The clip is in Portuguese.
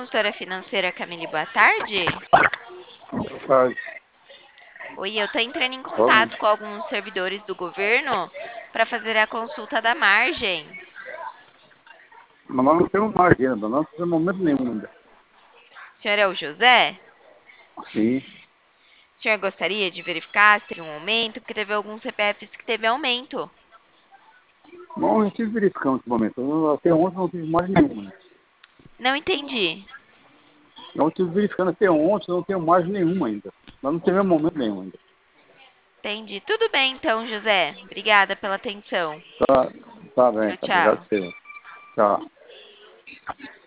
consultora financeira Camille, boa tarde. Faz. Oi, eu tô entrando em Vamos. contato com alguns servidores do governo para fazer a consulta da margem. Mas nós não temos margem ainda, não temos momento nenhum ainda. O senhor é o José? Sim. O senhor gostaria de verificar se teve um aumento? Porque teve alguns CPFs que teve aumento. Não, a gente verificando nesse momento. Até ontem não tive margem nenhuma. Não entendi. Não estive verificando até ontem, não tenho margem nenhuma ainda. Nós não temos momento nenhum ainda. Entendi. Tudo bem então, José. Obrigada pela atenção. Tá, tá bem, Tchau, tá. Obrigado tchau. por você. Tchau.